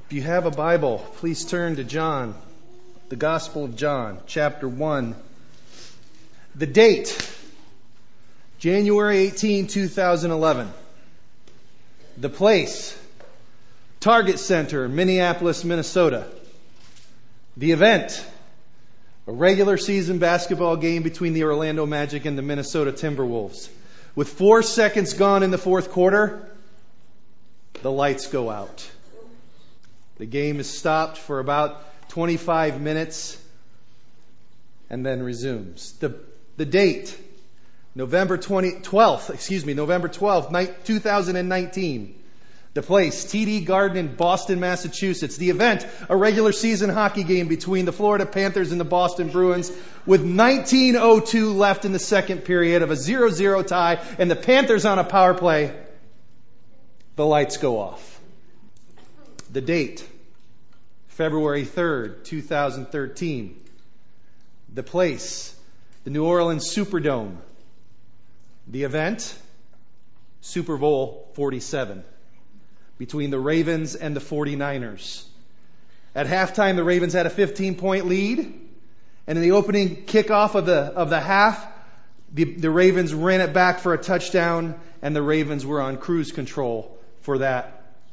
If you have a Bible, please turn to John, the Gospel of John, chapter 1. The date, January 18, 2011. The place, Target Center, Minneapolis, Minnesota. The event, a regular season basketball game between the Orlando Magic and the Minnesota Timberwolves. With 4 seconds gone in the fourth quarter, the lights go out. The game is stopped for about 25 minutes and then resumes. The date, November 12th, 2019. The place, TD Garden in Boston, Massachusetts. The event, a regular season hockey game between the Florida Panthers and the Boston Bruins with 19:02 left in the second period of a 0-0 tie and the Panthers on a power play. The lights go off. The date, February 3rd, 2013. The place, the New Orleans Superdome. The event, Super Bowl 47. Between the Ravens and the 49ers. At halftime, the Ravens had a 15-point lead. And in the opening kickoff of the half, the Ravens ran it back for a touchdown, and the Ravens were on cruise control for that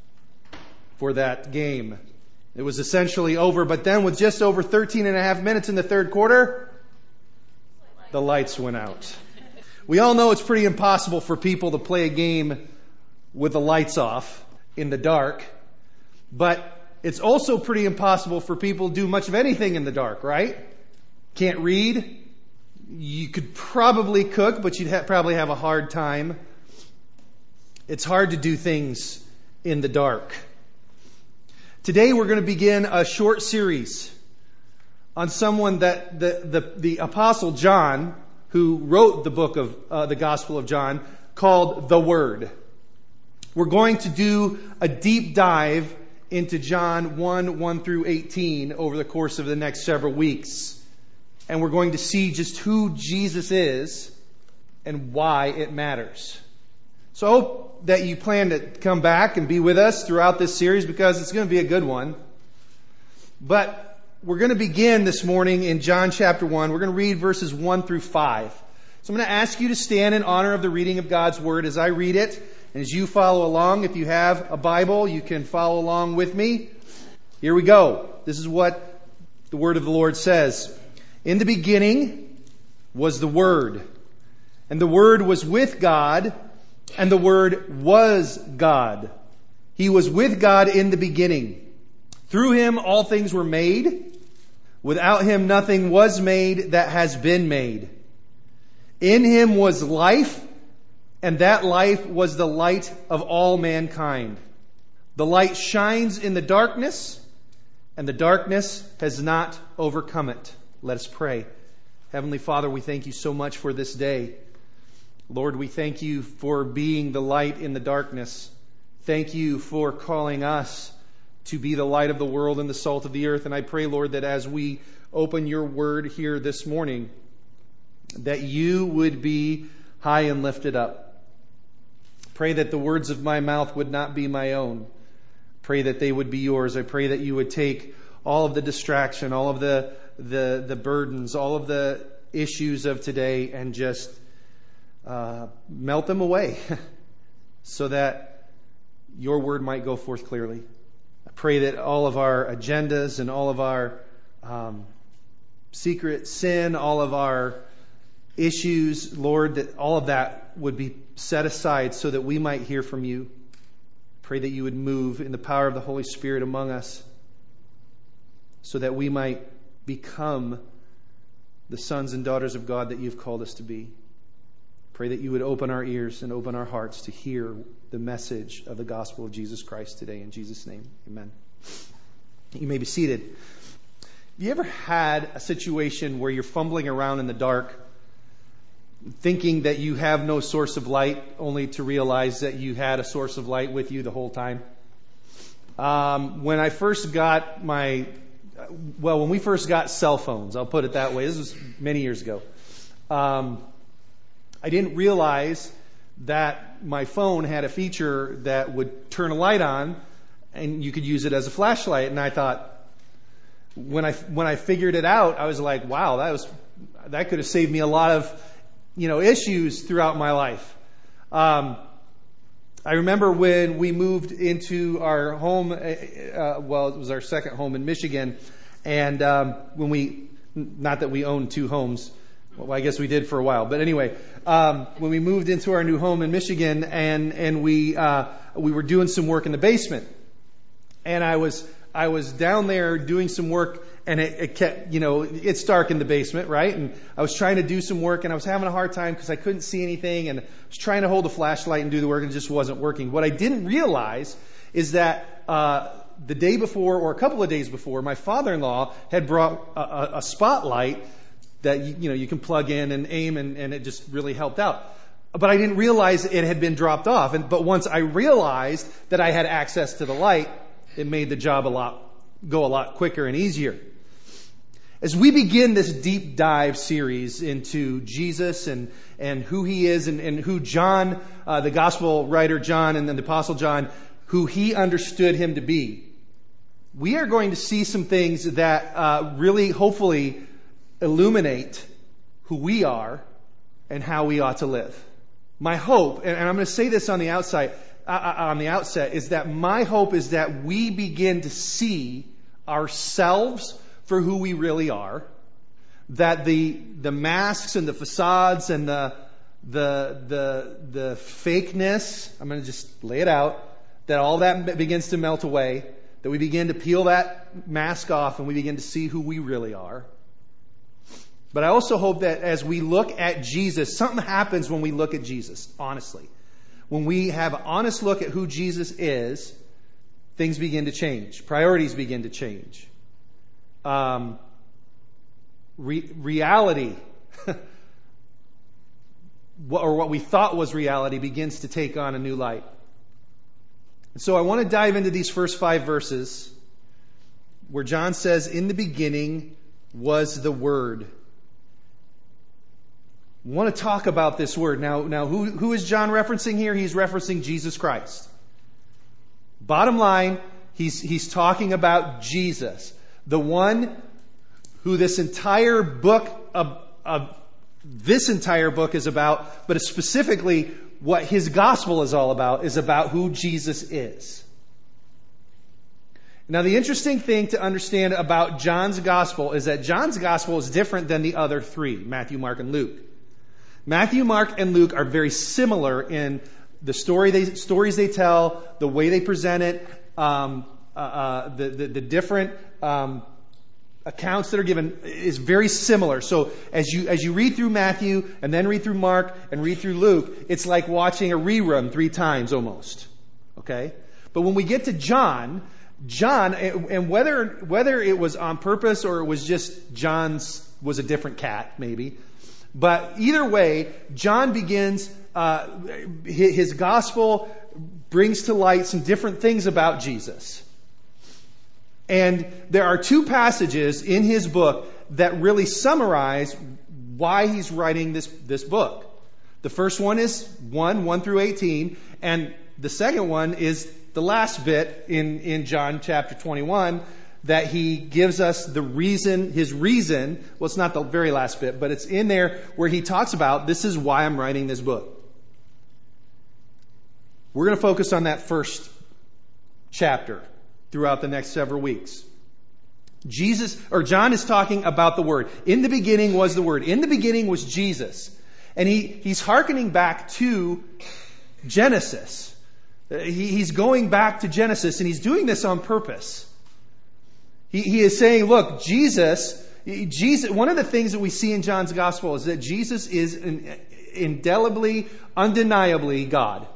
game. It was essentially over, but then with just over 13 and a half minutes in the third quarter, the lights went out. We all know it's pretty impossible for people to play a game with the lights off in the dark, but it's also pretty impossible for people to do much of anything in the dark, right? Can't read. You could probably cook, but you'd probably have a hard time. It's hard to do things in the dark. Today we're going to begin a short series on someone that the Apostle John, who wrote the book of the Gospel of John, called the Word. We're going to do a deep dive into John 1 through 18 over the course of the next several weeks. And we're going to see just who Jesus is and why it matters. So I hope that you plan to come back and be with us throughout this series because it's going to be a good one. But we're going to begin this morning in John chapter 1. We're going to read verses 1 through 5. So I'm going to ask you to stand in honor of the reading of God's Word as I read it. And as you follow along, if you have a Bible, you can follow along with me. Here we go. This is what the Word of the Lord says. In the beginning was the Word, and the Word was with God, and the Word was God. He was with God in the beginning. Through Him all things were made. Without Him nothing was made that has been made. In Him was life, and that life was the light of all mankind. The light shines in the darkness, and the darkness has not overcome it. Let us pray. Heavenly Father, we thank you so much for this day. Lord, we thank you for being the light in the darkness. Thank you for calling us to be the light of the world and the salt of the earth. And I pray, Lord, that as we open your word here this morning, that you would be high and lifted up. Pray that the words of my mouth would not be my own. Pray that they would be yours. I pray that you would take all of the distraction, all of the burdens, all of the issues of today and just melt them away so that your word might go forth clearly. I pray that all of our agendas and all of our secret sin, all of our issues, Lord, that all of that would be set aside so that we might hear from you. Pray that you would move in the power of the Holy Spirit among us so that we might become the sons and daughters of God that you've called us to be. Pray that you would open our ears and open our hearts to hear the message of the gospel of Jesus Christ today. In Jesus' name, amen. You may be seated. Have you ever had a situation where you're fumbling around in the dark, thinking that you have no source of light, only to realize that you had a source of light with you the whole time? When we first got cell phones, I'll put it that way. This was many years ago. I didn't realize that my phone had a feature that would turn a light on and you could use it as a flashlight. And I thought, when I figured it out, I was like, wow, that could have saved me a lot of, issues throughout my life. I remember when we moved into our home, it was our second home in Michigan, and not that we owned two homes, well, I guess we did for a while, but anyway, when we moved into our new home in Michigan, and we were doing some work in the basement, and I was down there doing some work, and it kept, it's dark in the basement, right? And I was trying to do some work, and I was having a hard time because I couldn't see anything, and I was trying to hold a flashlight and do the work, and it just wasn't working. What I didn't realize is that the day before, or a couple of days before, my father-in-law had brought a spotlight that you can plug in and aim, and it just really helped out. But I didn't realize it had been dropped off. But once I realized that I had access to the light, it made the job go a lot quicker and easier. As we begin this deep dive series into Jesus and who he is and who John, the gospel writer John and then the apostle John, who he understood him to be, we are going to see some things that really hopefully illuminate who we are and how we ought to live. My hope, and I'm going to say this on the outset, is that my hope is that we begin to see ourselves for who we really are, that the masks and the facades and the fakeness, I'm going to just lay it out, that all that begins to melt away, that we begin to peel that mask off and we begin to see who we really are. But I also hope that as we look at Jesus, something happens when we look at Jesus, honestly. When we have an honest look at who Jesus is, things begin to change. Priorities begin to change. Reality, or what we thought was reality, begins to take on a new light. And so I want to dive into these first 5 verses where John says, "In the beginning was the Word." I want to talk about this word. Now, who is John referencing here? He's referencing Jesus Christ. Bottom line, he's talking about Jesus, the one who this entire book is about, but specifically what his gospel is all about, is about who Jesus is. Now, the interesting thing to understand about John's gospel is that John's gospel is different than the other 3, Matthew, Mark, and Luke. Matthew, Mark, and Luke are very similar in the stories they tell, the way they present it, the different accounts that are given is very similar. So as you read through Matthew and then read through Mark and read through Luke, it's like watching a rerun 3 times almost. Okay? But when we get to John, and whether it was on purpose or it was just John's was a different cat maybe, but either way, John begins his gospel brings to light some different things about Jesus. And there are 2 passages in his book that really summarize why he's writing this book. The first one is 1 through 18, and the second one is the last bit in John chapter 21 that he gives us his reason. Well, it's not the very last bit, but it's in there where he talks about, this is why I'm writing this book. We're going to focus on that first chapter throughout the next several weeks. John is talking about the Word. In the beginning was the Word. In the beginning was Jesus. And he's hearkening back to Genesis. He's going back to Genesis, and he's doing this on purpose. He is saying, look, Jesus, one of the things that we see in John's gospel is that Jesus is indelibly, undeniably God.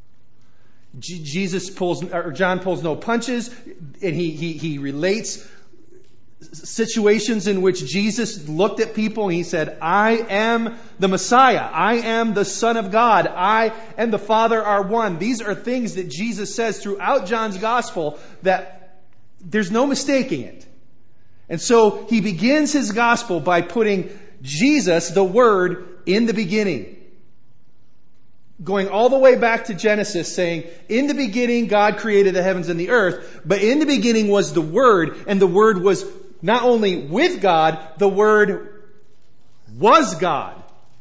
John pulls no punches, and he relates situations in which Jesus looked at people and he said, I am the Messiah. I am the Son of God. I and the Father are one. These are things that Jesus says throughout John's gospel that there's no mistaking it. And so he begins his gospel by putting Jesus, the Word, in the beginning. going all the way back to Genesis, saying, in the beginning God created the heavens and the earth, but in the beginning was the Word, and the Word was not only with God, the Word was God.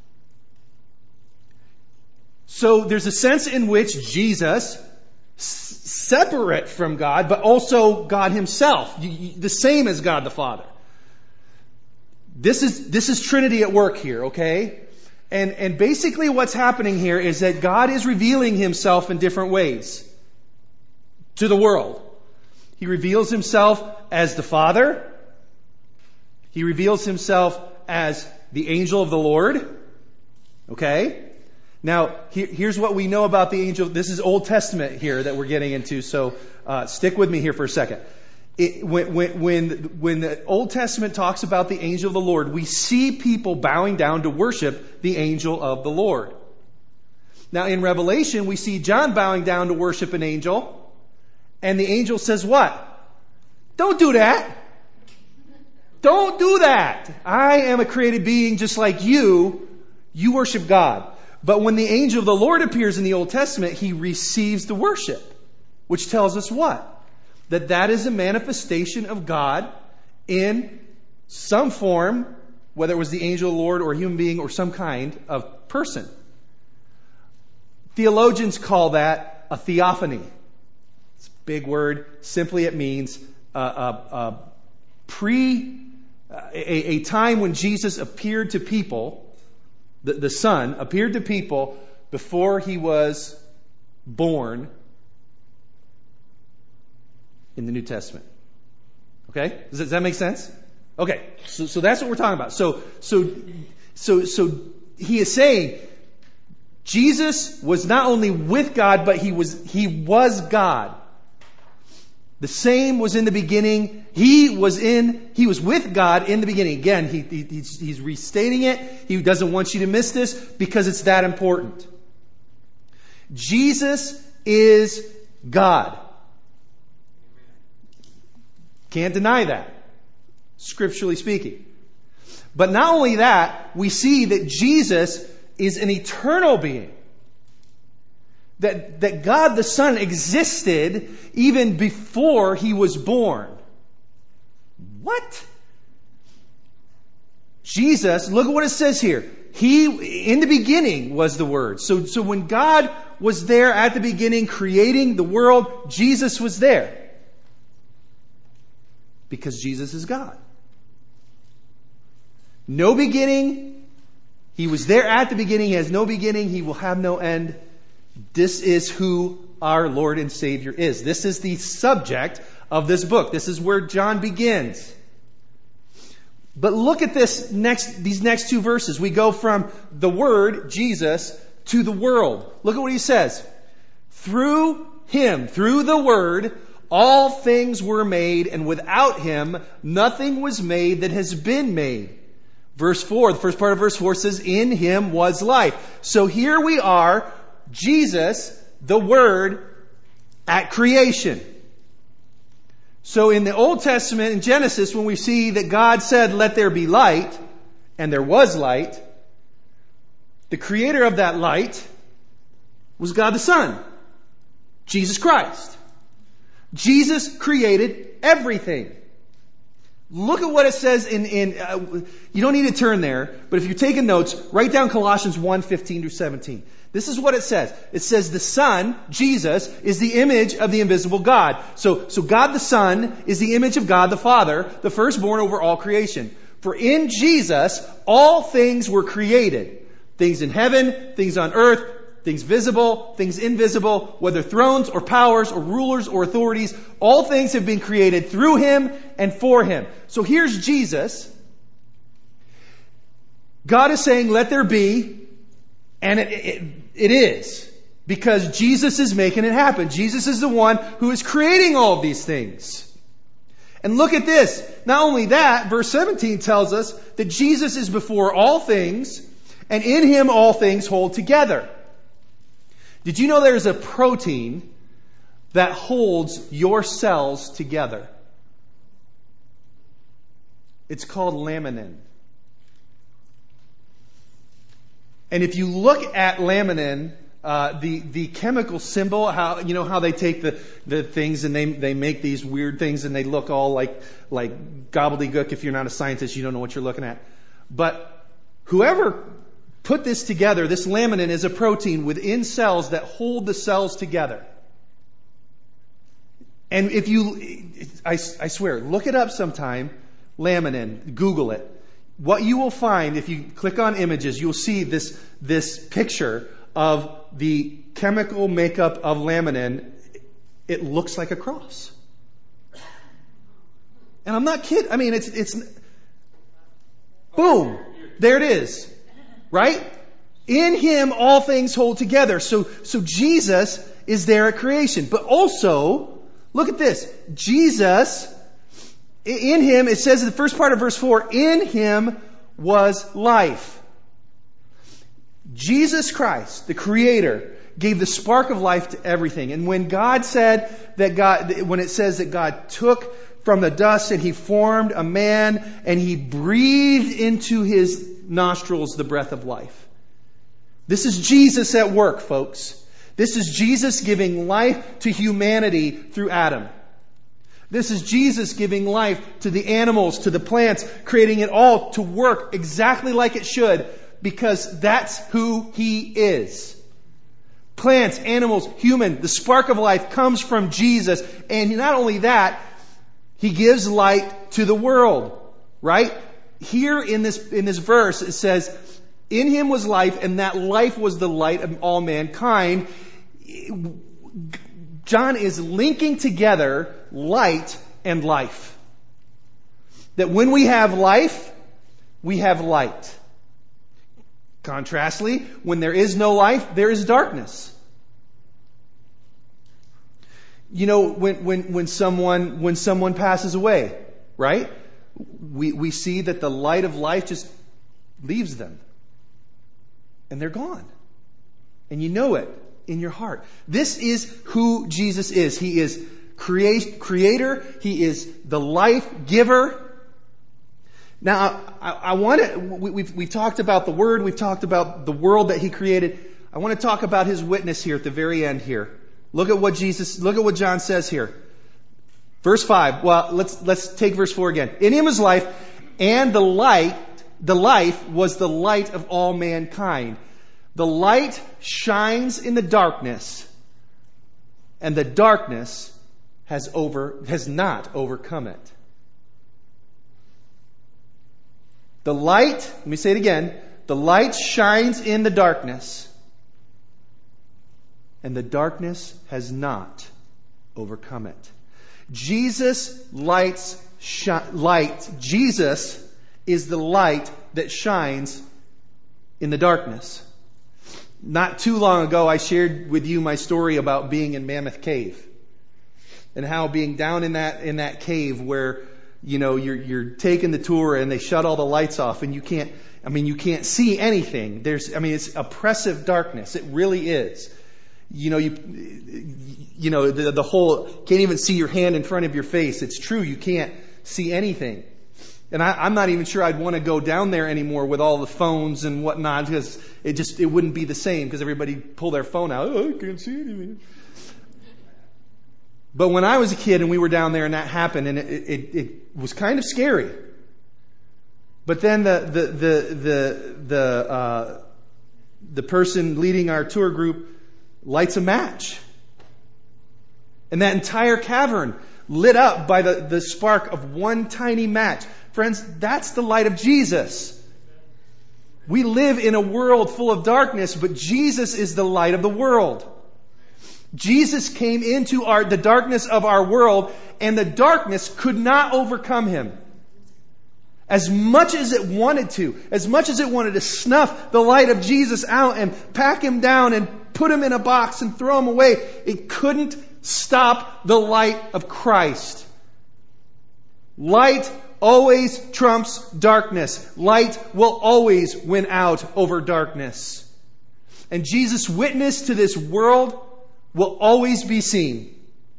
So there's a sense in which Jesus, separate from God, but also God Himself, the same as God the Father. This is Trinity at work here, okay? And basically what's happening here is that God is revealing Himself in different ways to the world. He reveals Himself as the Father. He reveals Himself as the angel of the Lord. Okay? Now, here's what we know about the angel. This is Old Testament here that we're getting into, so stick with me here for a second. When the Old Testament talks about the angel of the Lord, we see people bowing down to worship the angel of the Lord. Now, in Revelation, we see John bowing down to worship an angel, and the angel says what? Don't do that. Don't do that. I am a created being just like you. You worship God. But when the angel of the Lord appears in the Old Testament, He receives the worship, which tells us what? That is a manifestation of God in some form, whether it was the angel of the Lord or a human being or some kind of person. Theologians call that a theophany. It's a big word. Simply it means a time when Jesus appeared to people, the Son appeared to people before He was born in the New Testament. Okay? Does that make sense? Okay. So that's what we're talking about. So he is saying Jesus was not only with God, but he was God. The same was in the beginning. He was with God in the beginning. Again, he's restating it. He doesn't want you to miss this because it's that important. Jesus is God. Can't deny that, scripturally speaking. But not only that, we see that Jesus is an eternal being. That God the Son existed even before He was born. What? Jesus, look at what it says here. He, in the beginning, was the Word. So when God was there at the beginning creating the world, Jesus was there. Because Jesus is God. No beginning. He was there at the beginning. He has no beginning. He will have no end. This is who our Lord and Savior is. This is the subject of this book. This is where John begins. But look at these next two verses. We go from the Word, Jesus, to the world. Look at what he says. Through Him, through the Word, all things were made, and without Him, nothing was made that has been made. Verse 4, the first part of verse 4 says, in Him was life. So here we are, Jesus, the Word, at creation. So in the Old Testament, in Genesis, when we see that God said, let there be light, and there was light, the creator of that light was God the Son, Jesus Christ. Jesus created everything. Look at what it says you don't need to turn there, but if you're taking notes, write down Colossians 1:15-17. This is what it says. It says the Son, Jesus, is the image of the invisible God. So God the Son is the image of God the Father, the firstborn over all creation. For in Jesus, all things were created. Things in heaven, things on earth, things visible, things invisible, whether thrones or powers or rulers or authorities, all things have been created through Him and for Him. So here's Jesus. God is saying, let there be, and it is. Because Jesus is making it happen. Jesus is the one who is creating all of these things. And look at this. Not only that, verse 17 tells us that Jesus is before all things, and in Him all things hold together. Did you know there's a protein that holds your cells together? It's called laminin. And if you look at laminin, the chemical symbol, how they take the things and they make these weird things and they look all like gobbledygook. If you're not a scientist, you don't know what you're looking at. But whoever put this together, this laminin is a protein within cells that hold the cells together. And if I swear, look it up sometime, laminin, Google it. What you will find, if you click on images, you'll see this picture of the chemical makeup of laminin. It looks like a cross. And I'm not kidding. I mean, it's boom. There it is. Right? In Him, all things hold together. So Jesus is there at creation. But also, look at this. Jesus, in Him, it says in the first part of verse 4, in Him was life. Jesus Christ, the Creator, gave the spark of life to everything. And when God said when it says that God took from the dust and He formed a man and He breathed into his nostrils the breath of life. This is Jesus at work, folks. This is Jesus giving life to humanity through Adam. This is Jesus giving life to the animals, to the plants, creating it all to work exactly like it should, because that's who He is. Plants, animals, human, the spark of life comes from Jesus. And not only that, He gives light to the world. Right? Here in this verse, it says, in Him was life, and that life was the light of all mankind. John is linking together light and life. That when we have life, we have light. Contrastly, when there is no life, there is darkness. You know, when someone passes away, right? We see that the light of life just leaves them. And they're gone. And you know it in your heart. This is who Jesus is. He is creator. He is the life giver. Now, I want to, we've talked about the Word. We've talked about the world that He created. I want to talk about His witness here at the very end here. Look at what John says here. Verse 5. Well, let's take verse 4 again. In Him was life, and the life was the light of all mankind. The light shines in the darkness, and the darkness has not overcome it. The light, let me say it again, the light shines in the darkness, and the darkness has not overcome it. Jesus is the light that shines in the darkness. Not too long ago, I shared with you my story about being in Mammoth Cave, and how being down in that cave where, you know, you're taking the tour and they shut all the lights off and you can't see anything. It's oppressive darkness. It really is. You know, the whole, can't even see your hand in front of your face. It's true. You can't see anything. And I'm not even sure I'd want to go down there anymore with all the phones and whatnot, because it wouldn't be the same, because everybody pull their phone out. Oh, I can't see anything. But when I was a kid and we were down there and that happened, and it was kind of scary. But then the person leading our tour group lights a match. And that entire cavern lit up by the spark of one tiny match. Friends, that's the light of Jesus. We live in a world full of darkness, but Jesus is the light of the world. Jesus came into the darkness of our world, and the darkness could not overcome Him. As much as it wanted to snuff the light of Jesus out and pack Him down and put Him in a box and throw Him away, it couldn't stop the light of Christ. Light always trumps darkness. Light will always win out over darkness. And Jesus' witness to this world will always be seen.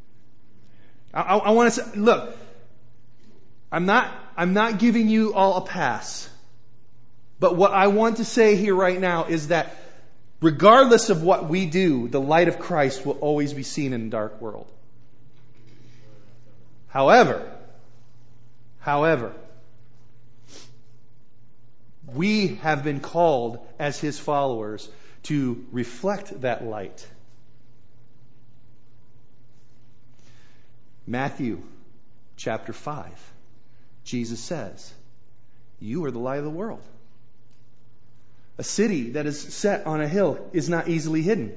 I want to say, look, I'm not giving you all a pass. But what I want to say here right now is that Regardless of what we do, the light of Christ will always be seen in a dark world. However, we have been called as His followers to reflect that light. Matthew chapter 5, Jesus says, "You are the light of the world." A city that is set on a hill is not easily hidden.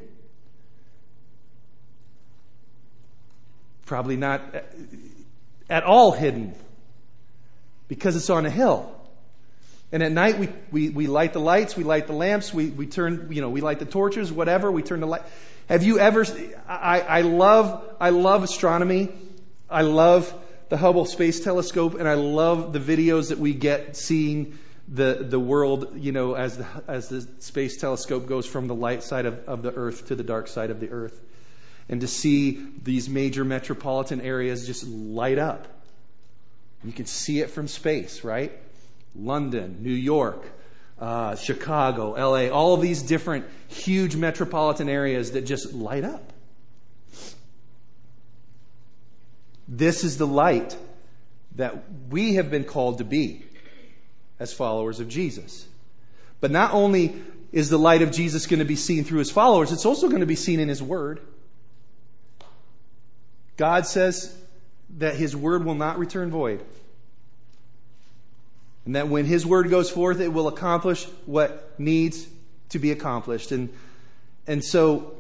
Probably not at all hidden, because it's on a hill. And at night we light the lights, we light the lamps, we turn, we light the torches, whatever, we turn the light. Have you ever, I love astronomy. I love the Hubble Space Telescope, and I love the videos that we get seeing the world, as the space telescope goes from the light side of the earth to the dark side of the earth. And to see these major metropolitan areas just light up. You can see it from space, right? London, New York, Chicago, LA, all of these different huge metropolitan areas that just light up. This is the light that we have been called to be as followers of Jesus. But not only is the light of Jesus going to be seen through His followers, it's also going to be seen in His Word. God says that His Word will not return void. And that when His Word goes forth, it will accomplish what needs to be accomplished. And so,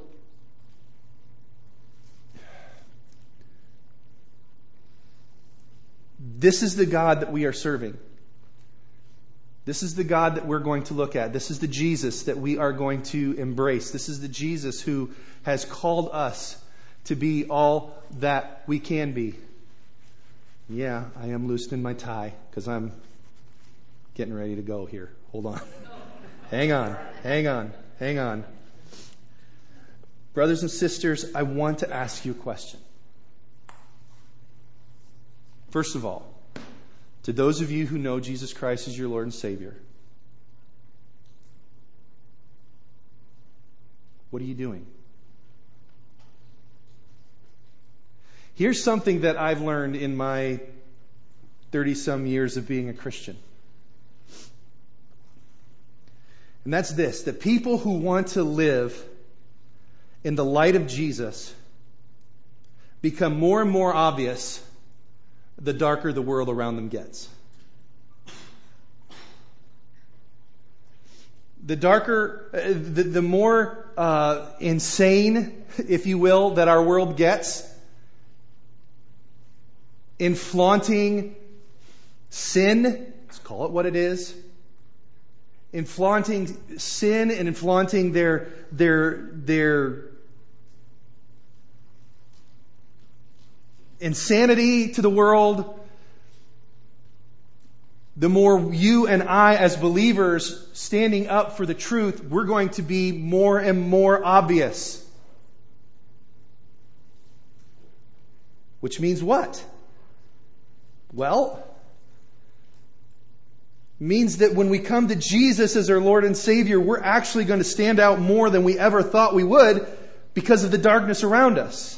this is the God that we are serving. This is the God that we're going to look at. This is the Jesus that we are going to embrace. This is the Jesus who has called us to be all that we can be. Yeah, I am loosening my tie because I'm getting ready to go here. Hold on. Hang on. Brothers and sisters, I want to ask you a question. First of all, to those of you who know Jesus Christ as your Lord and Savior, what are you doing? Here's something that I've learned in my 30-some years of being a Christian. And that's this, that people who want to live in the light of Jesus become more and more obvious the darker the world around them gets. The darker, the more insane, if you will, that our world gets in flaunting sin, let's call it what it is, in flaunting sin and in flaunting their insanity to the world, the more you and I as believers standing up for the truth, we're going to be more and more obvious. Which means what? Well, means that when we come to Jesus as our Lord and Savior, we're actually going to stand out more than we ever thought we would because of the darkness around us.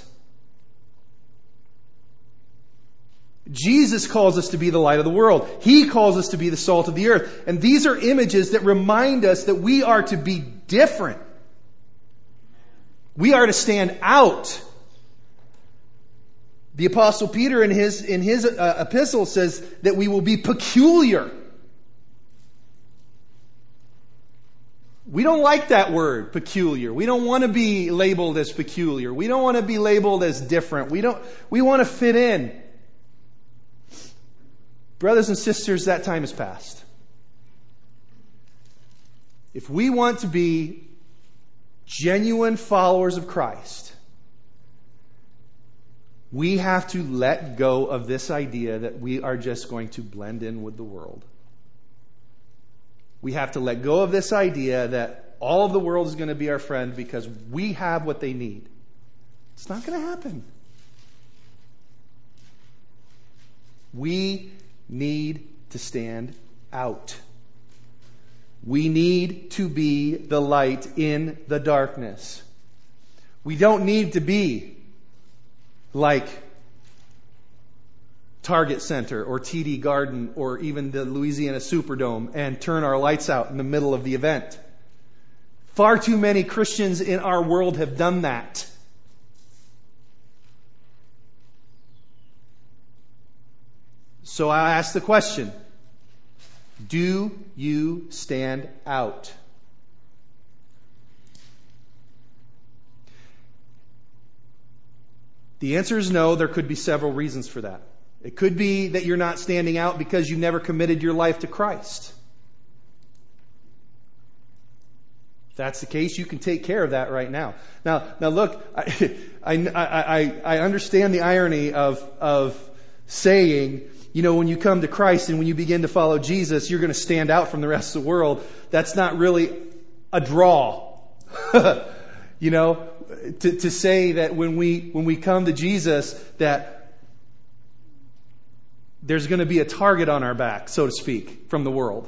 Jesus calls us to be the light of the world. He calls us to be the salt of the earth. And these are images that remind us that we are to be different. We are to stand out. The Apostle Peter in his epistle says that we will be peculiar. We don't like that word, peculiar. We don't want to be labeled as peculiar. We don't want to be labeled as different. We want to fit in. Brothers and sisters, that time is past. If we want to be genuine followers of Christ, we have to let go of this idea that we are just going to blend in with the world. We have to let go of this idea that all of the world is going to be our friend because we have what they need. It's not going to happen. We need to stand out. We need to be the light in the darkness. We don't need to be like Target Center or TD Garden or even the Louisiana Superdome and turn our lights out in the middle of the event. Far too many Christians in our world have done that. So I ask the question, do you stand out? The answer is no. There could be several reasons for that. It could be that you're not standing out because you never committed your life to Christ. If that's the case, you can take care of that right now. Now look, I understand the irony of saying, when you come to Christ and when you begin to follow Jesus, you're going to stand out from the rest of the world. That's not really a draw. To say that when we come to Jesus, that there's going to be a target on our back, so to speak, from the world.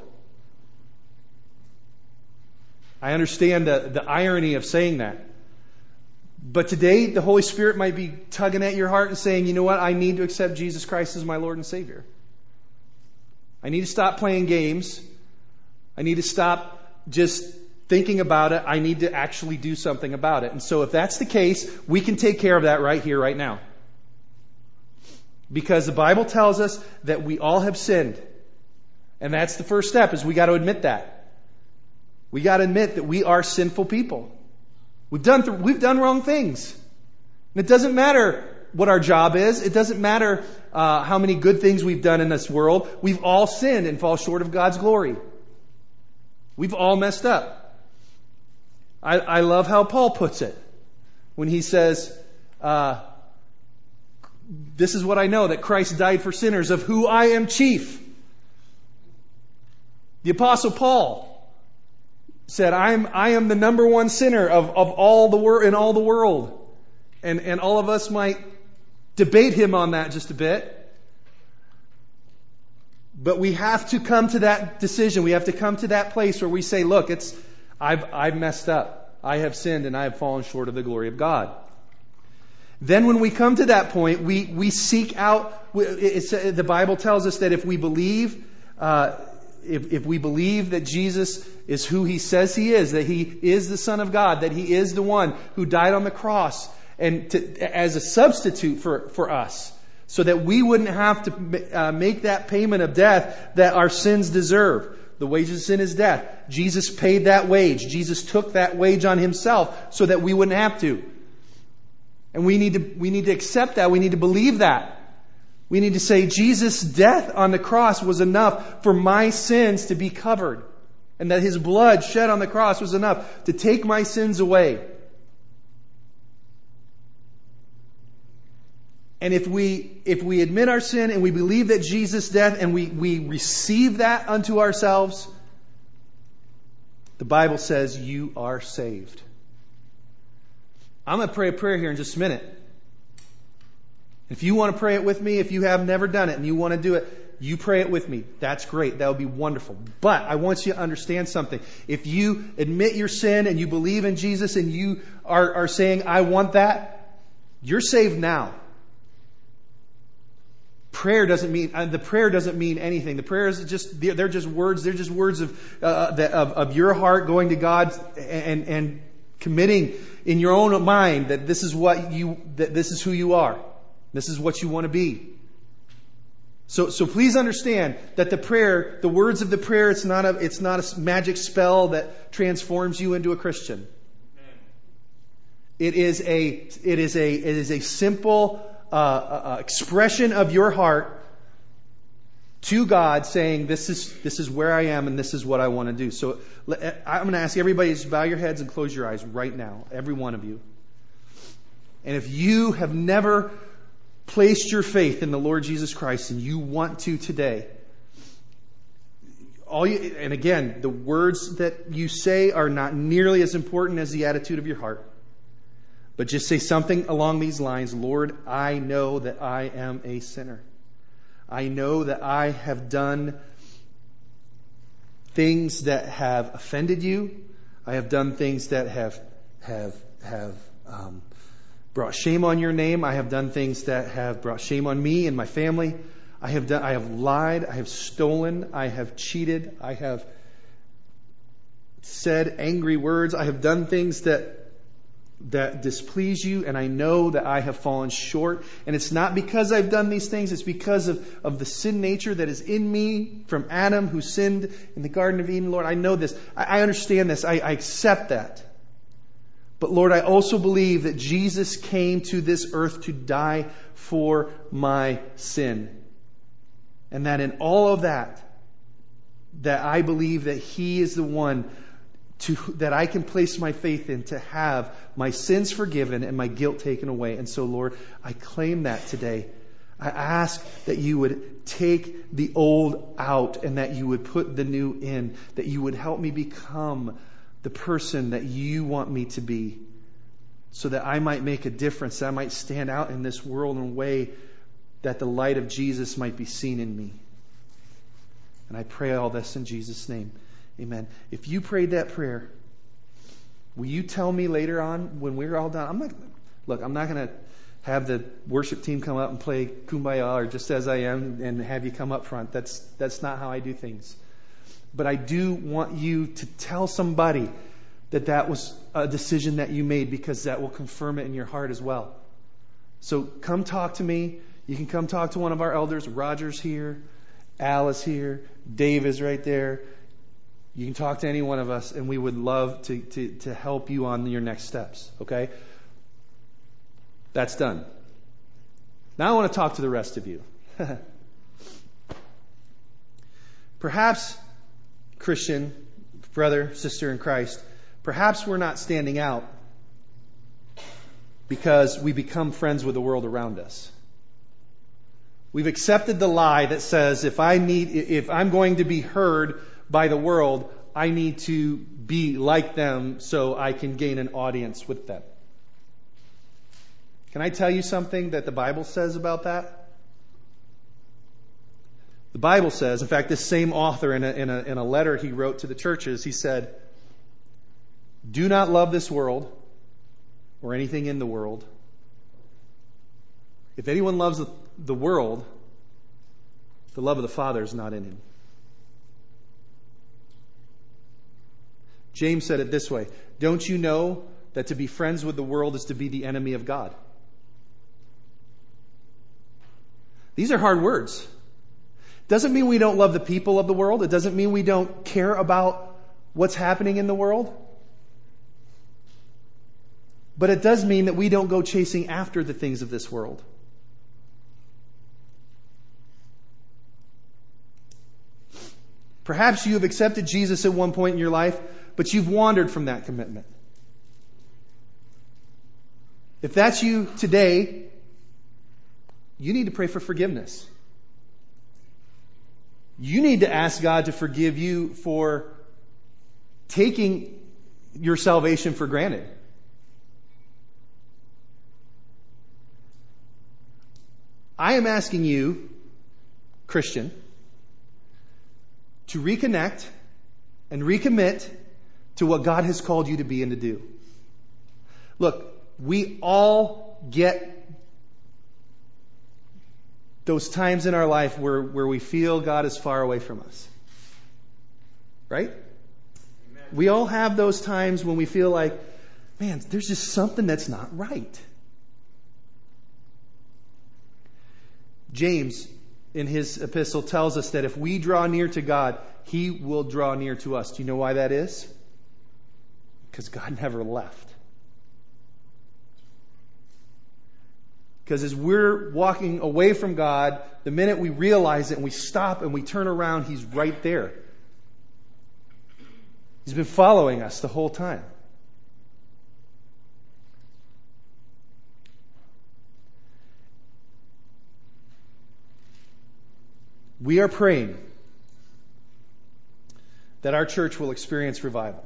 I understand the irony of saying that. But today, the Holy Spirit might be tugging at your heart and saying, you know what? I need to accept Jesus Christ as my Lord and Savior. I need to stop playing games. I need to stop just thinking about it. I need to actually do something about it. And so if that's the case, we can take care of that right here, right now. Because the Bible tells us that we all have sinned. And that's the first step, is we got to admit that. We got to admit that we are sinful people. We've done wrong things. And it doesn't matter what our job is. It doesn't matter how many good things we've done in this world. We've all sinned and fall short of God's glory. We've all messed up. I love how Paul puts it when he says, this is what I know, that Christ died for sinners, of who I am chief. The Apostle Paul said, I am the number one sinner of all the world, in all the world. And all of us might debate him on that just a bit. But we have to come to that decision. We have to come to that place where we say, look, I've messed up. I have sinned and I have fallen short of the glory of God. Then when we come to that point, we seek out, the Bible tells us that if we believe, if we believe that Jesus is who He says He is, that He is the Son of God, that He is the one who died on the cross and as a substitute for us, so that we wouldn't have to make that payment of death that our sins deserve. The wages of sin is death. Jesus paid that wage. Jesus took that wage on Himself so that we wouldn't have to. And we need to accept that. We need to believe that. We need to say, Jesus' death on the cross was enough for my sins to be covered. And that His blood shed on the cross was enough to take my sins away. And if we admit our sin and we believe that Jesus' death and we receive that unto ourselves, the Bible says you are saved. I'm going to pray a prayer here in just a minute. If you want to pray it with me, if you have never done it and you want to do it, you pray it with me. That's great. That would be wonderful. But I want you to understand something. If you admit your sin and you believe in Jesus and you are saying, I want that, you're saved now. The prayer doesn't mean anything. The prayer is they're just words. They're just words of your heart going to God and committing in your own mind that this is who you are. This is what you want to be. So please understand that the words of the prayer, it's not a magic spell that transforms you into a Christian. It is a simple expression of your heart to God, saying, "This is where I am, and this is what I want to do." So I'm going to ask everybody to bow your heads and close your eyes right now, every one of you. And if you have never placed your faith in the Lord Jesus Christ and you want to today, and again, the words that you say are not nearly as important as the attitude of your heart. But just say something along these lines. Lord, I know that I am a sinner. I know that I have done things that have offended you. I have done things that have brought shame on your name. I have done things that have brought shame on me and my family. I have lied. I have stolen. I have cheated. I have said angry words. I have done things that displease you, and I know that I have fallen short. And it's not because I've done these things. It's because of the sin nature that is in me from Adam, who sinned in the Garden of Eden. Lord, I know this. I understand this. I accept that. But Lord, I also believe that Jesus came to this earth to die for my sin. And that in all of that I believe that He is the one that I can place my faith in to have my sins forgiven and my guilt taken away. And so, Lord, I claim that today. I ask that you would take the old out and that you would put the new in, that you would help me become the person that you want me to be, so that I might make a difference, that I might stand out in this world in a way that the light of Jesus might be seen in me. And I pray all this in Jesus' name. Amen. If you prayed that prayer, will you tell me later on when we're all done? I'm not going to have the worship team come up and play Kumbaya or Just As I Am and have you come up front. That's not how I do things. But I do want you to tell somebody that was a decision that you made, because that will confirm it in your heart as well. So come talk to me. You can come talk to one of our elders. Roger's here. Al is here. Dave is right there. You can talk to any one of us, and we would love to help you on your next steps. Okay? That's done. Now I want to talk to the rest of you. Perhaps, Christian, brother, sister in Christ, perhaps we're not standing out because we become friends with the world around us. We've accepted the lie that says if I'm going to be heard by the world, I need to be like them so I can gain an audience with them. Can I tell you something that the Bible says about that? The Bible says, in fact, this same author in a letter he wrote to the churches, he said, "Do not love this world or anything in the world. If anyone loves the world, the love of the Father is not in him." James said it this way: "Don't you know that to be friends with the world is to be the enemy of God?" These are hard words. Doesn't mean we don't love the people of the world. It doesn't mean we don't care about what's happening in the world. But it does mean that we don't go chasing after the things of this world. Perhaps you have accepted Jesus at one point in your life, but you've wandered from that commitment. If that's you today, you need to pray for forgiveness. You need to ask God to forgive you for taking your salvation for granted. I am asking you, Christian, to reconnect and recommit to what God has called you to be and to do. Look, we all get those times in our life where we feel God is far away from us. Right? Amen. We all have those times when we feel like, man, there's just something that's not right. James, in his epistle, tells us that if we draw near to God, He will draw near to us. Do you know why that is? Because God never left. Because as we're walking away from God, the minute we realize it and we stop and we turn around, He's right there. He's been following us the whole time. We are praying that our church will experience revival.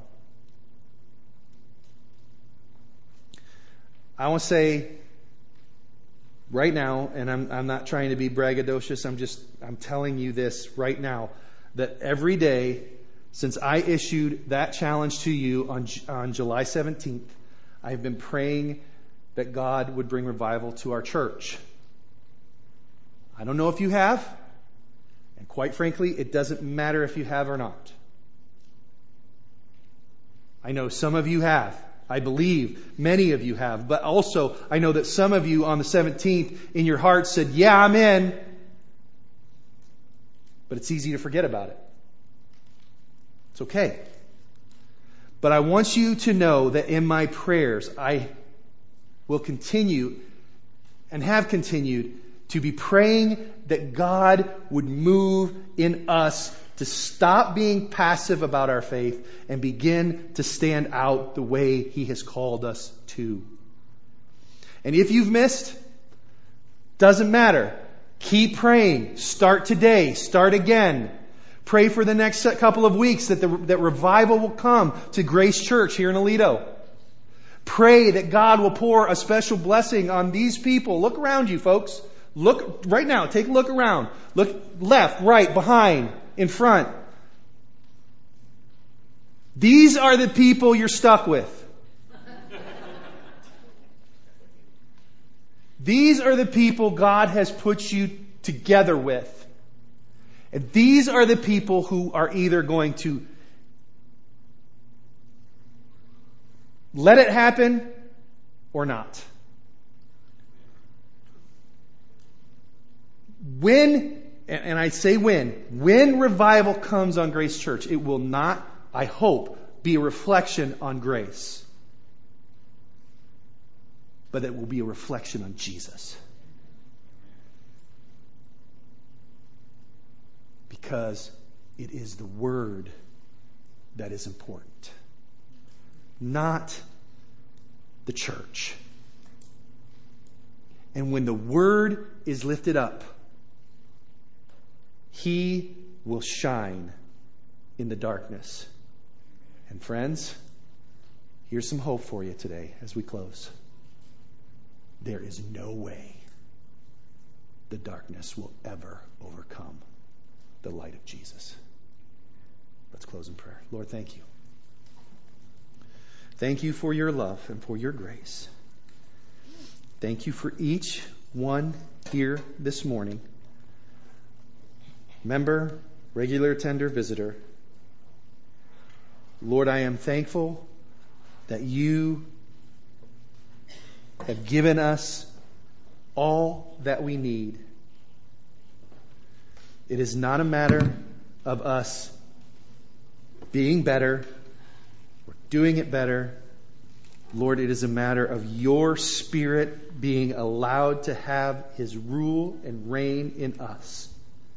I want to say right now, and I'm not trying to be braggadocious, I'm telling you this right now, that every day Since I issued that challenge to you on July 17th, I've been praying that God would bring revival to our church. I don't know if you have, and quite frankly, it doesn't matter if you have or not. I know some of you have. I believe many of you have. But also, I know that some of you on the 17th in your heart said, yeah, I'm in. But it's easy to forget about it. It's okay. But I want you to know that in my prayers, I will continue and have continued to be praying that God would move in us to stop being passive about our faith and begin to stand out the way He has called us to. And if you've missed, doesn't matter. Keep praying. Start today. Start again. Pray for the next couple of weeks that revival will come to Grace Church here in Aledo. Pray that God will pour a special blessing on these people. Look around you, folks. Look right now. Take a look around. Look left, right, behind, in front. These are the people you're stuck with. These are the people God has put you together with. And these are the people who are either going to let it happen or not. When, and I say when revival comes on Grace Church, it will not, I hope, be a reflection on Grace. But it will be a reflection on Jesus. Because it is the Word that is important. Not the church. And when the Word is lifted up, He will shine in the darkness. And friends, here's some hope for you today as we close. There is no way the darkness will ever overcome the light of Jesus. Let's close in prayer. Lord, thank you. Thank you for your love and for your grace. Thank you for each one here this morning. Member, regular attender, visitor. Lord, I am thankful that you have given us all that we need. It is not a matter of us being better or doing it better. Lord, it is a matter of your Spirit being allowed to have His rule and reign in us.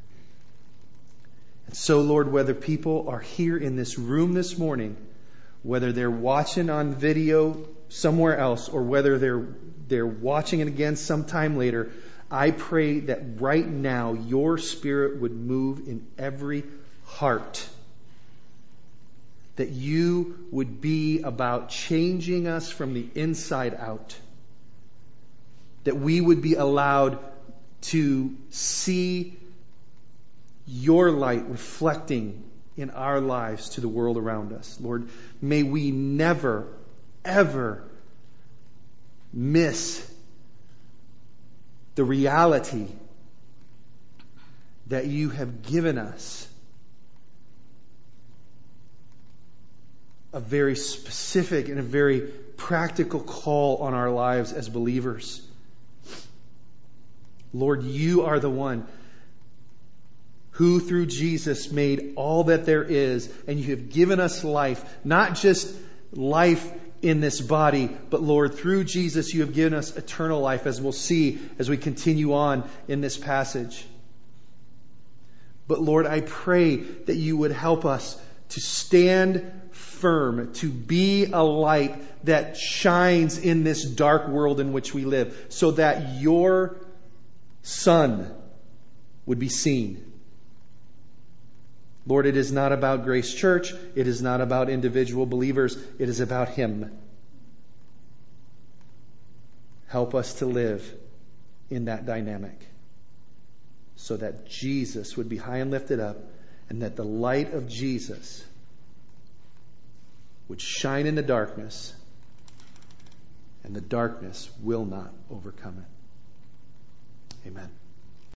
And so, Lord, whether people are here in this room this morning, whether they're watching on video somewhere else, or whether they're watching it again sometime later, I pray that right now your Spirit would move in every heart. That you would be about changing us from the inside out. That we would be allowed to see your light reflecting in our lives to the world around us. Lord, may we never, ever miss the reality that you have given us a very specific and a very practical call on our lives as believers. Lord, you are the one who through Jesus made all that there is, and you have given us life, not just life in this body, but Lord, through Jesus you have given us eternal life, as we'll see as we continue on in this passage. But Lord, I pray that you would help us to stand firm, to be a light that shines in this dark world in which we live, so that your Son would be seen. Lord, it is not about Grace Church. It is not about individual believers. It is about Him. Help us to live in that dynamic so that Jesus would be high and lifted up, and that the light of Jesus would shine in the darkness, and the darkness will not overcome it. Amen.